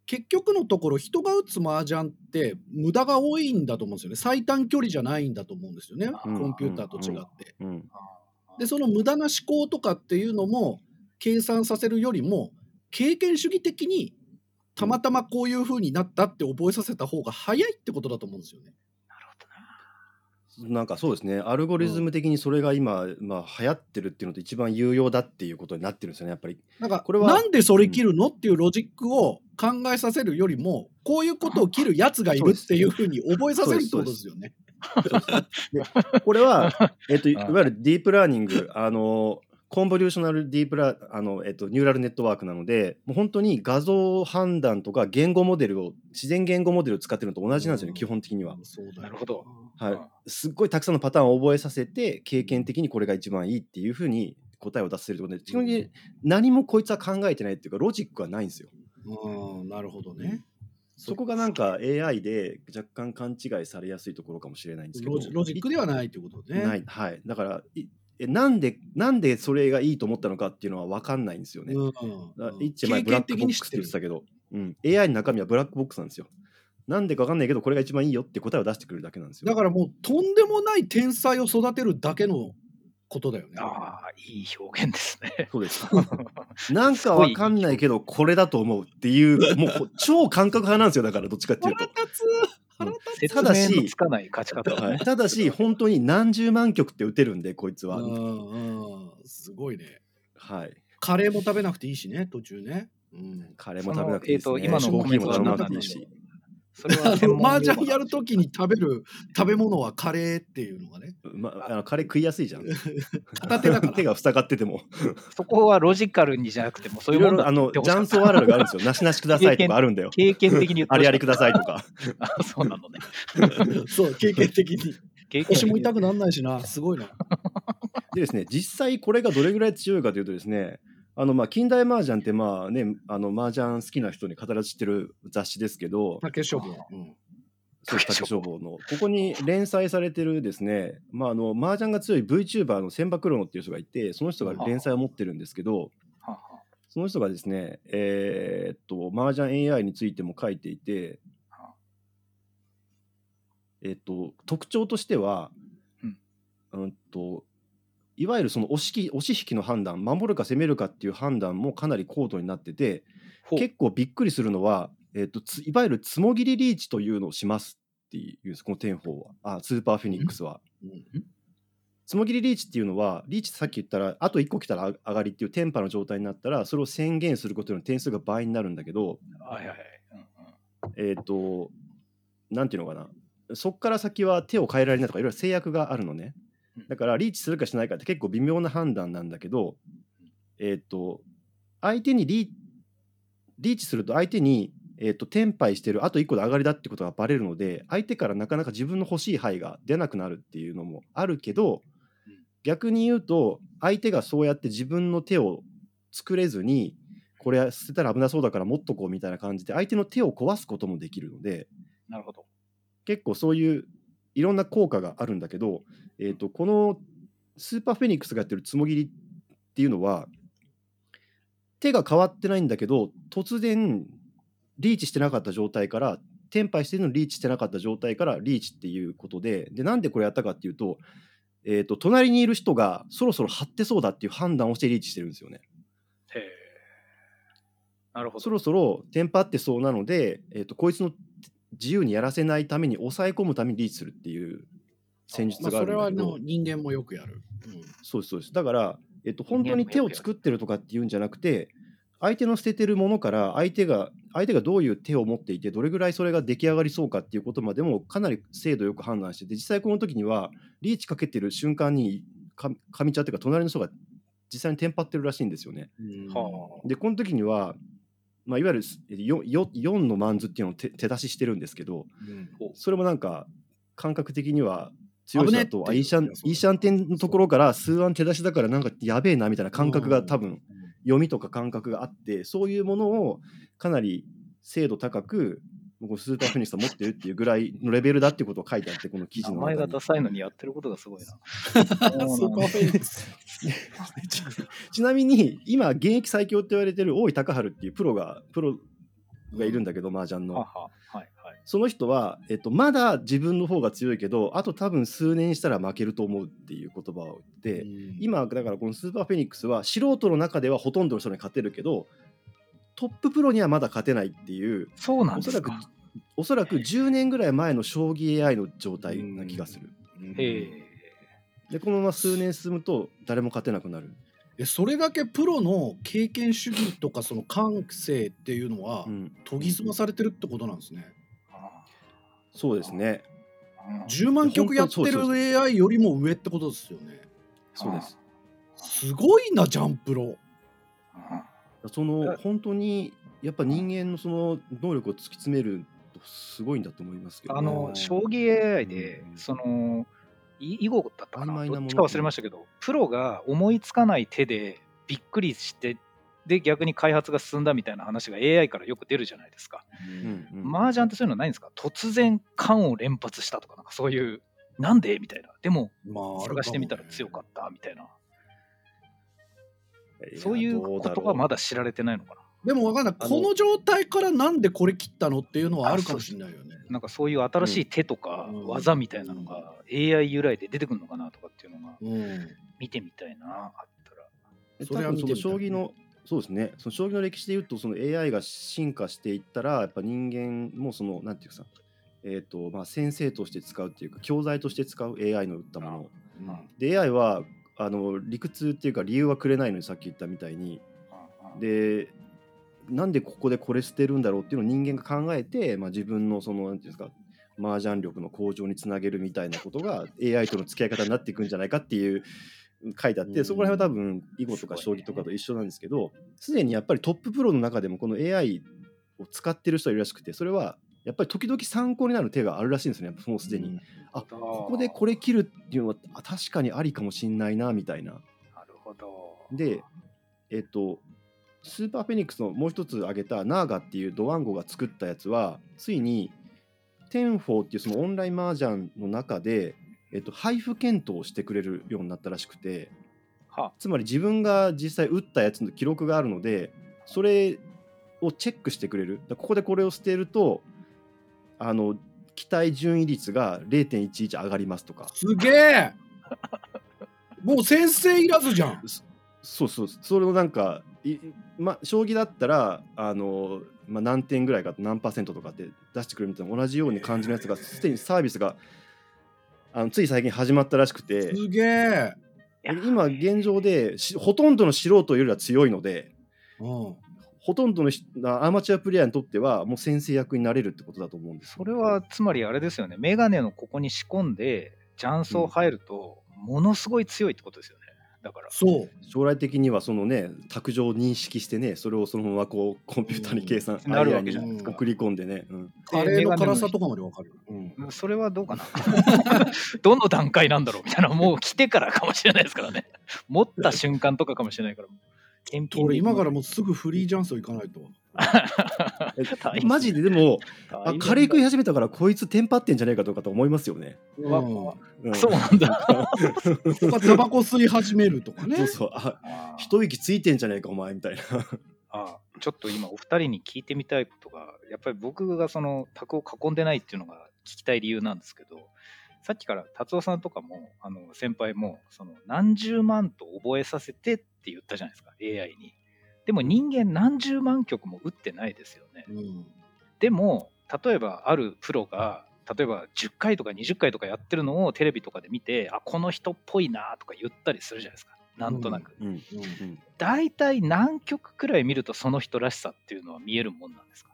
結局のところ人が打つ麻雀って無駄が多いんだと思うんですよね。最短距離じゃないんだと思うんですよね、コンピューターと違って。でその無駄な思考とかっていうのも計算させるよりも経験主義的にたまたまこういう風になったって覚えさせた方が早いってことだと思うんですよね。 なんかそうですね、アルゴリズム的にそれが今、流行ってるっていうのと一番有用だっていうことになってるんですよね、やっぱり。 なんかこれはなんでそれ切るのっていうロジックを考えさせるよりも、こういうことを切るやつがいるっていうふうに覚えさせるってことですよね。 これは、いわゆるディープラーニング、コンボリューショナルディープラニューラルネットワークなので、もう本当に画像判断とか言語モデルを、自然言語モデルを使ってるのと同じなんですよね、基本的には。 なるほど。 はい、すっごいたくさんのパターンを覚えさせて、経験的にこれが一番いいっていうふうに答えを出せるということで、基本的に何もこいつは考えてないっていうか、ロジックはないんですよ。 なるほどね。 そこがなんか AI で若干勘違いされやすいところかもしれないんですけど、 ロジックではないってことね。 ない、はい。だからなんでそれがいいと思ったのかっていうのは分かんないんですよね。一枚ブラックボックスって言ってたけど、AI の中身はブラックボックスなんですよ。なんでか分かんないけど、これが一番いいよって答えを出してくれるだけなんですよ。 だからもうとんでもない天才を育てるだけのことだよね。 いい表現ですね。 そうです。なんか分かんないけど、これだと思うっていう、もう超感覚派なんですよ。だからどっちかっていうと。 ただし、つかない勝ち方、 はい、ただし本当に何十万曲って打てるんで、こいつは。 すごいね。 はい。 カレーも食べなくていいしね、途中ね。 カレーも食べなくていいですね。 今のコメントは飲まなくていいし。 それは麻雀やるときに食べる食べ物はカレーっていうのがね。 カレー食いやすいじゃん。 片手だから。 手が塞がってても。 そこはロジカルにじゃなくても、そういうものだって雀荘あるあるがあるんですよ。なしなしくださいとかあるんだよ。 経験的に言ってありありくださいとか。 そうなのね。 そう、経験的に。腰も痛くならないしな。すごいな。 でですね、実際これがどれぐらい強いかというとですね、近代麻雀って麻雀好きな人に語ら知ってる雑誌ですけど、 竹書房。 竹書房のここに連載されてるですね、麻雀が強い VTuber の千葉黒野っていう人がいて、その人が連載を持ってるんですけど、その人がですね、麻雀 AI についても書いていて、特徴としては、いわゆるその押し引きの判断、守るか攻めるかっていう判断もかなり高度になってて、結構びっくりするのは、いわゆるつもぎりリーチというのをしますっていう、このテンフォーは、スーパーフェニックスは。つもぎりリーチっていうのは、リーチさっき言ったら、あと1個来たら上がりっていうテンパの状態になったら、それを宣言することの点数が倍になるんだけど、なんていうのかな、そこから先は手を変えられないとかいろいろ制約があるのね。だからリーチするかしないかって結構微妙な判断なんだけど、相手にリーチすると相手に、テンパイしてるあと1個で上がりだってことがバレるので、相手からなかなか自分の欲しい牌が出なくなるっていうのもあるけど、逆に言うと相手がそうやって自分の手を作れずに、これ捨てたら危なそうだから持っとこうみたいな感じで相手の手を壊すこともできるので、 なるほど。 結構そういういろんな効果があるんだけど、このスーパーフェニックスがやってるつもぎりっていうのは手が変わってないんだけど、突然リーチしてなかった状態からテンパイしてるのにリーチしてなかった状態からリーチっていうことで、なんでこれやったかっていうと、隣にいる人がそろそろ張ってそうだっていう判断をしてリーチしてるんですよね。 へー、なるほど。 そろそろテンパってそうなので、こいつの自由にやらせないために抑え込むためにリーチするっていう戦術があるんだけど、 それは人間もよくやる。 そうですそうです。だから、本当に手を作ってるとかっていうんじゃなくて、相手の捨ててるものから相手がどういう手を持っていてどれぐらいそれが出来上がりそうかっていうことまでもかなり精度よく判断してて、実際この時にはリーチかけてる瞬間に上茶っていうか隣の人が実際にテンパってるらしいんですよね。でこの時には、いわゆる 4のマンズっていうのを手出ししてるんですけど、それもなんか感覚的には強い人だとイーシャンテンのところから数案手出しだからなんかやべえなみたいな感覚が多分読みとか感覚があって、そういうものをかなり精度高くスーパーフェニックスは持ってるっていうぐらいのレベルだっていうことを書いてあって、この記事の中に。 名前がダサいのにやってることがすごいな。 スーパーフェニックスちなみに今現役最強って言われてる大井高春っていうプロがいるんだけど、麻雀の。 はいはい、 その人は、まだ自分の方が強いけど、あと多分数年したら負けると思うっていう言葉を言って、今だからこのスーパーフェニックスは素人の中ではほとんどの人に勝てるけど、トッププロにはまだ勝てないっていう、 そうなんですか。 おそらく10年ぐらい前の将棋 AI の状態な気がする。でこのまま数年進むと誰も勝てなくなる。 それだけプロの経験主義とかその感性っていうのは研ぎ澄まされてるってことなんですね。 そうですね。 10万曲やってる AI よりも上ってことですよね。 そうです。 すごいな、ジャンプロ。 その本当にやっぱ人間のその能力を突き詰めるとすごいんだと思いますけど、ね、 将棋 AI で、その囲碁だったかな、どっちか忘れましたけど、プロが思いつかない手でびっくりしてで逆に開発が進んだみたいな話が AI からよく出るじゃないですか。麻雀ってそういうのないんですか？突然缶を連発したとか、なんかそういうなんでみたいな、でも探してみたら強かったみたいな、そういうことがまだ知られてないのかな。 でも分かんない、この状態からなんでこれ切ったのっていうのはあるかもしれないよね。 なんかそういう新しい手とか技みたいなのが AI 由来で出てくるのかなとかっていうのが見てみたいな、あったら。 それはその将棋の、そうですね、その将棋の歴史でいうと、その AI が進化していったら、やっぱ人間もそのなんていうかさ、先生として使うっていうか教材として使う AI の打ったもの、で AI は理屈っていうか理由はくれないのに、さっき言ったみたいに、でなんでここでこれ捨てるんだろうっていうのを人間が考えて、自分のそのなんていうんですか、麻雀力の向上につなげるみたいなことが AI との付き合い方になっていくんじゃないかっていう書いてあって、そこら辺は多分囲碁とか将棋とかと一緒なんですけど、すでにやっぱりトッププロの中でもこの AI を使ってる人いるらしくて、それはやっぱり時々参考になる手があるらしいんですね。もうすでに、ここでこれ切るっていうのは確かにありかもしんないなみたいな。 なるほど。 でスーパーフェニックスのもう一つ挙げたナーガっていうドワンゴが作ったやつは、ついにテンフォーっていうそのオンライン麻雀の中で、配布検討をしてくれるようになったらしくて、つまり自分が実際打ったやつの記録があるので、それをチェックしてくれる。ここでこれを捨てると期待順位率が 0.11 上がりますとか。 すげえもう先生いらずじゃん。 そうそう、それをなんか将棋だったら何点ぐらいか何%とかって出してくれるみたいな同じように感じのやつがすでにサービスがつい最近始まったらしくて、 すげえ今現状でほとんどの素人よりは強いので、ほとんどのアマチュアプレイヤーにとってはもう先生役になれるってことだと思うんです。 それはつまりあれですよね、メガネのここに仕込んで雀荘入るとものすごい強いってことですよね。だからそう将来的にはそのね卓上を認識してね、それをそのままこうコンピューターに計算、 なるわけじゃないですか。 送り込んでね、 カレーの辛さとかまでわかる。 それはどうかなどの段階なんだろうみたいな、もう来てからかもしれないですからね持った瞬間とかかもしれないから、 俺今からもうすぐフリージャンソー行かないとマジで。でもカレー食い始めたからこいつテンパってんじゃないかとかと思いますよね。 そうなんだタバコ吸い始めるとかね。 そうそう、一息ついてんじゃないかお前みたいなちょっと今お二人に聞いてみたいことが、やっぱり僕がその卓を囲んでないっていうのが聞きたい理由なんですけど、さっきから達夫さんとかも先輩もその何十万と覚えさせてって言ったじゃないですか AI に。でも人間何十万曲も打ってないですよね。でも例えばあるプロが例えば10回とか20回とかやってるのをテレビとかで見て、この人っぽいなとか言ったりするじゃないですか、なんとなく。だいたい何曲くらい見るとその人らしさっていうのは見えるもんなんですか？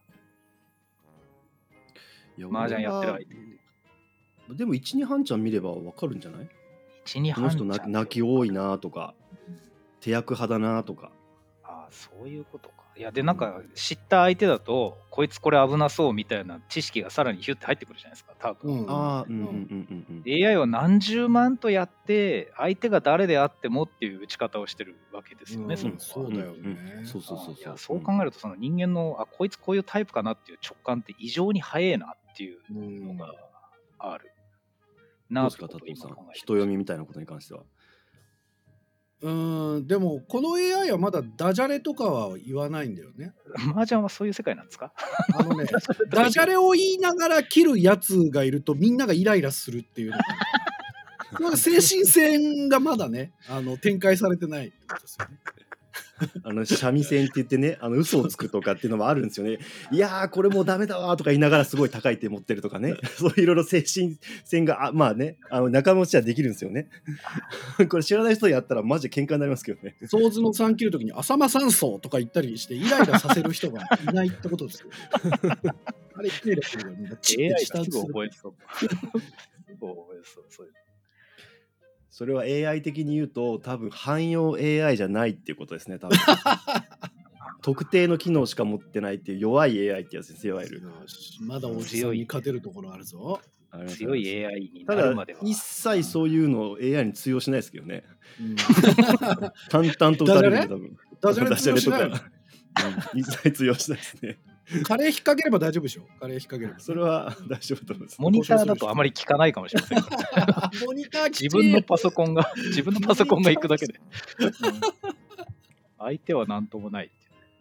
麻雀やってる相手でも 1,2 半ちゃん見れば分かるんじゃない？ 1,2 半ちゃん、 この人泣き多いなとか手役派だなとか。 そういうことか。いやでなんか知った相手だとこいつこれ危なそうみたいな知識がさらにヒュッて入ってくるじゃないですか多分。AI は何十万とやって相手が誰であってもっていう打ち方をしてるわけですよね。 そうだよね。 そう考えるとその人間のこいつこういうタイプかなっていう直感って異常に早いなっていうのがある。 どうですか、達夫さん、人読みみたいなことに関しては。 でもこの AI はまだダジャレとかは言わないんだよね。 麻雀はそういう世界なんですか？ ダジャレを言いながら切るやつがいるとみんながイライラするっていうのが、その精神戦がまだね展開されてないですよね。 三味線って言ってね、嘘をつくとかっていうのもあるんですよね。いやーこれもうダメだわとか言いながらすごい高い手持ってるとかね、そういういろいろ精神戦がまあね仲間内はできるんですよね。これ知らない人やったらマジで喧嘩になりますけどね。 ソーズの3切るときに浅間山荘とか言ったりしてイライラさせる人がいないってことですよ。あれイライラするからチッてすぐ覚えそう。そういう。 それは AI 的に言うと多分汎用 AI じゃないっていうことですね。多分特定の機能しか持ってないっていう弱い AI ってやつです。いわゆるまだおじさんに勝てるところあるぞ。 強い AI になるまでは。 ただ一切そういうのを AI に通用しないですけどね。淡々と打たれるんで多分ダジャレ通用しないとか一切通用しないですね。 カレー引っ掛ければ大丈夫でしょ。カレー引っ掛ければ、 それは大丈夫と思います。 モニターだとあまり効かないかもしれません。 モニター自分のパソコンが行くだけで、相手は何ともない。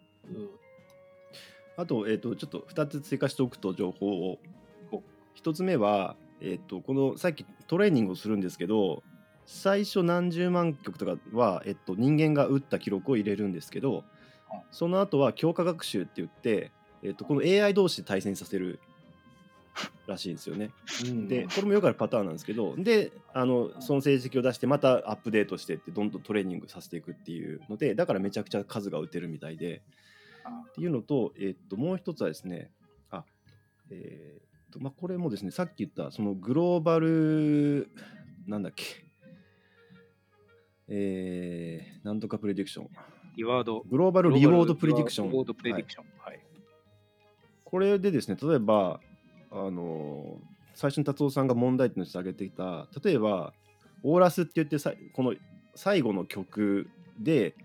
あと、ちょっと2つ追加しておくと情報を。1つ目は、このさっきトレーニングをするんですけど、最初何十万曲とかは、人間が打った記録を入れるんですけど、その後は強化学習って言って、この AI 同士で対戦させるらしいんですよね。でこれもよくあるパターンなんですけど、でその成績を出してまたアップデートしてってどんどんトレーニングさせていくっていうので、だからめちゃくちゃ数が打てるみたいでっていうのと、もう一つはですね、これもですね、さっき言ったそのグローバルなんだっけ、なんとかプレディクション、グローバルリウォードプレディクション、これでですね、例えば最初に達夫さんが問題点として挙げていた、例えばオーラスって言ってこの最後の曲で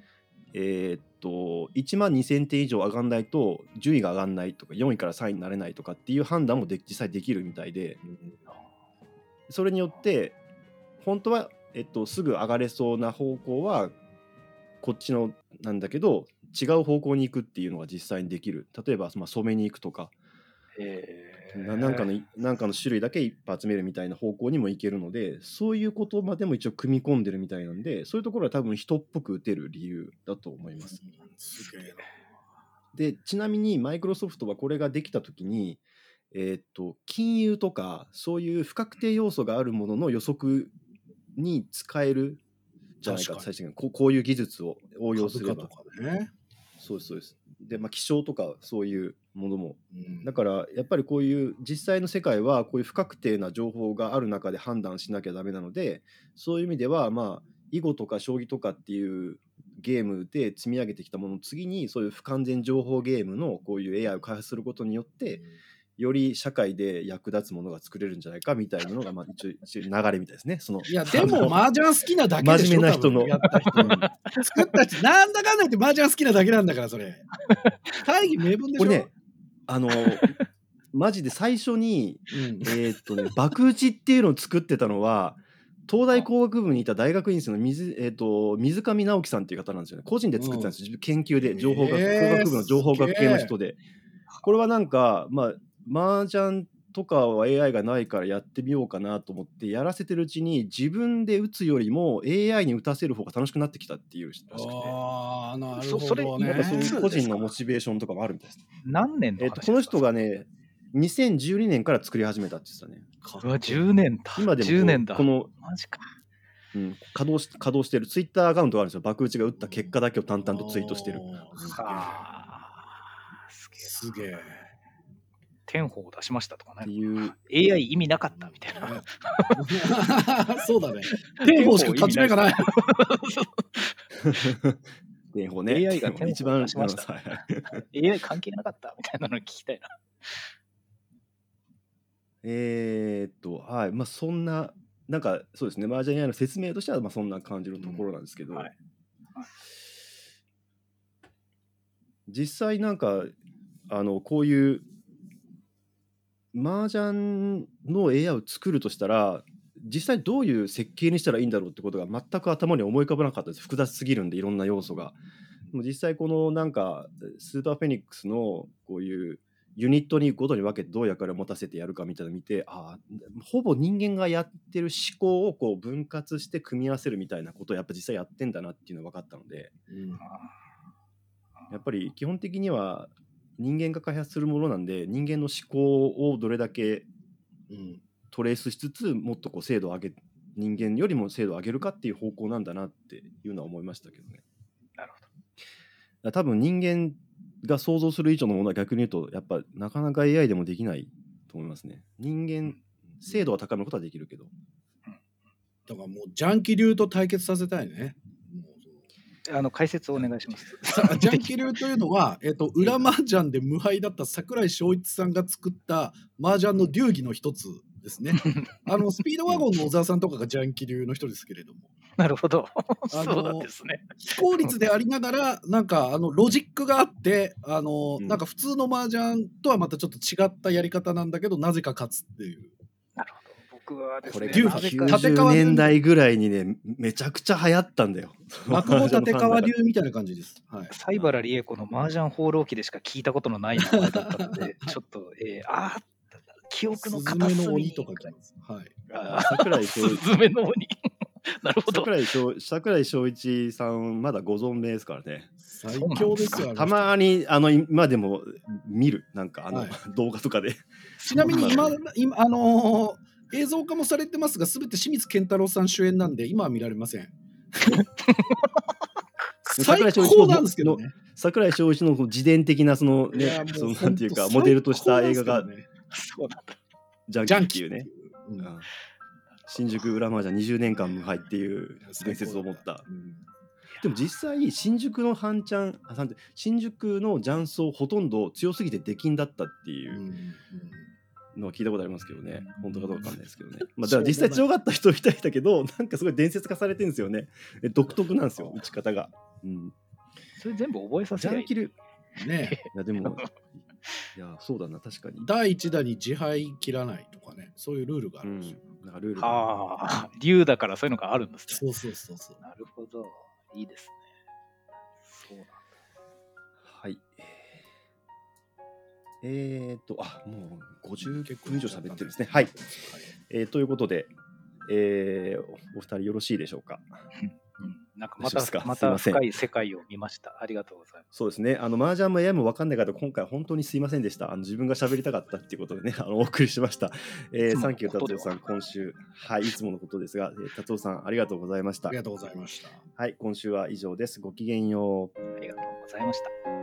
1万2000点以上上がんないと順位が上がんないとか、4位から3位になれないとかっていう判断も実際できるみたいで、それによって本当は、すぐ上がれそうな方向はこっちのなんだけど違う方向に行くっていうのが実際にできる。例えば染めに行くとか、なんかの種類だけいっぱい集めるみたいな方向にも行けるので、そういうことまでも一応組み込んでるみたいなんで、そういうところは多分人っぽく打てる理由だと思います。 すげえな。 でちなみにマイクロソフトはこれができた時に、金融とかそういう不確定要素があるものの予測に使えるじゃないかと、最初にこういう技術を応用すれば。そうですで、気象とかそういうものも、だからやっぱりこういう実際の世界はこういう不確定な情報がある中で判断しなきゃダメなので、そういう意味では囲碁とか将棋とかっていうゲームで積み上げてきたものの次に、そういう不完全情報ゲームのこういう AI を開発することによってより社会で役立つものが作れるんじゃないかみたいなのが一応流れみたいですね。 いやでも麻雀好きなだけでしょ。 真面目な人のやった人作った人なんだかんだ言って麻雀好きなだけなんだから、それ大義名分でしょ。 これねマジで最初に、爆打ちっていうのを作ってたのは東大工学部にいた大学院生の水上直樹さんっていう方なんですよね。個人で作ってたんですよ、研究で。工学部の情報学系の人で。これはなんか麻雀とかは AI がないからやってみようかなと思ってやらせてるうちに、自分で打つよりも AI に打たせる方が楽しくなってきたっていうらしくて。 ああ、なるほどね。 なんかそういう個人のモチベーションとかもあるみたいです。 何年の話ですか？ この人がね2012年から作り始めたって言ってたね。10年だ。 今でも 10年だ。 このマジか。 稼働してるツイッターアカウントがあるんですよ。爆打ちが打った結果だけを淡々とツイートしてる。 すげえ。 天宝を出しましたとかね。 っていう AI 意味なかったみたいな。 そうだね。天宝しか勝ち目がない。 天宝ね。 AI が天宝を出しました。AI 関係なかったみたいなの聞きたいな。 はい。そんな、なんかそうですね、麻雀 AI の説明としてはそんな感じのところなんですけど、実際なんかこういう麻雀の AI を作るとしたら実際どういう設計にしたらいいんだろうってことが全く頭に思い浮かばなかったです。複雑すぎるんでいろんな要素が。でも実際このなんかスーパーフェニックスのこういうユニットにごとに分けてどう役割を持たせてやるかみたいなのを見て、ほぼ人間がやってる思考をこう分割して組み合わせるみたいなことをやっぱ実際やってんだなっていうのが分かったので、やっぱり基本的には人間が開発するものなんで、人間の思考をどれだけトレースしつつもっとこう精度を上げ、人間よりも精度を上げるかっていう方向なんだなっていうのは思いましたけどね。 なるほど。 多分人間が想像する以上のものは逆に言うとやっぱなかなか AI でもできないと思いますね。人間精度は高めることはできるけど、 だからもうジャンキ流と対決させたいね。 解説をお願いします。 ジャンキ流というのは、裏麻雀で無敗だった櫻井翔一さんが作った麻雀の流儀の一つですね。スピードワゴンの小沢さんとかがジャンキ流の人ですけれども。 なるほど。そうなんですね。 非効率でありながら、なんかロジックがあって、なんか普通の麻雀とはまたちょっと違ったやり方なんだけど、なぜか勝つっていう。 なるほど。僕はですね、 これ90年代ぐらいにね、めちゃくちゃ流行ったんだよ。 落語立川流みたいな感じです。はい。 西原理恵子の麻雀放浪記でしか聞いたことのない名前だったので、ちょっと、記憶の片隅に。 スズメの鬼とか言ってます。はい。 櫻井翔一。 スズメの鬼。なるほど。 櫻井翔一さんまだご存命ですからね。 最強ですよ。 たまに今でも見るなんか動画とかで。 ちなみに今映像化もされてますが、すべて清水健太郎さん主演なんで今は見られません。最高なんですけどね。 櫻井翔一の自伝的なそのね、なんていうかモデルとした映画がジャンキーっていうね。新宿裏麻雀20年間無敗っていう伝説を持った。でも実際新宿の新宿の雀荘ほとんど強すぎて出禁だったっていうのは聞いたことありますけどね。本当かどうかわかんないですけどね。だから実際強かった人いたけど、なんかすごい伝説化されてるんですよね。独特なんですよ、打ち方が。 それ全部覚えさせない。 ジャンキルね。 いやでもいやそうだな、確かに。 第1打に自敗切らないとかね、そういうルールがあるんですよ。 ルール竜だからそういうのがあるんですね。そう。 なるほど。いいですね。そうなんだ。 はい。もう50分以上喋ってるんですね。はい。ということで、お二人よろしいでしょうか。 なんかまた深い世界を見ました。ありがとうございます。 そうですね。麻雀も AI も分かんない方、今回本当にすいませんでした。自分が喋りたかったっていうことでね、お送りしました。サンキュー達夫さん、今週、はい、いつものことですが、達夫さんありがとうございました。 ありがとうございました。 はい、今週は以上です。ごきげんよう。 ありがとうございました。